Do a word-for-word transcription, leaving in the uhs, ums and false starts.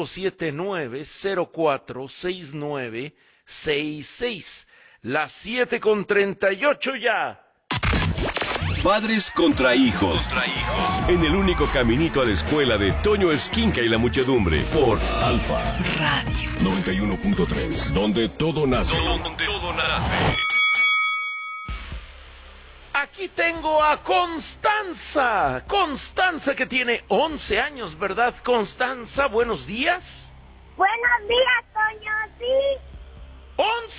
siete nueve cero cuatro seis nueve seis seis. Las siete con treinta y ocho ya. Padres contra hijos. Contra hijos. En el único caminito a la escuela de Toño Esquinca y la muchedumbre. Por Alfa Radio noventa y uno punto tres. Donde todo nace. Donde todo nace. Aquí tengo a Constanza. Constanza, que tiene once años, ¿verdad, Constanza? Buenos días. Buenos días, Toño, sí. once